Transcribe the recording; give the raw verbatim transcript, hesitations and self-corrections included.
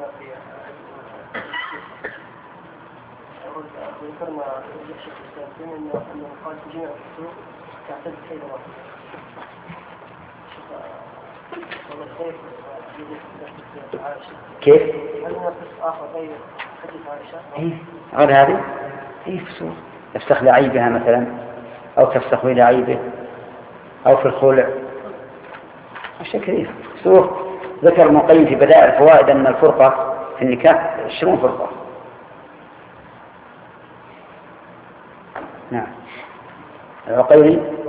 في ذكرنا الشيخ الإسلام أنه أنه قال جميع الفسوق تعتد حيث واحد. كيف؟ هل هناك فسق آخر غير حديث عائشة؟ إيه غير هذه؟ إيه فسوق تفسخ لعيبها مثلا أو تفسخ لعيبه أو في الخلع أشياء كثيرة فسوق. ذكر ابن القيم في بدائع الفوائد أن الفرقة في النكاح عشرون فرقة. نعم العقيلي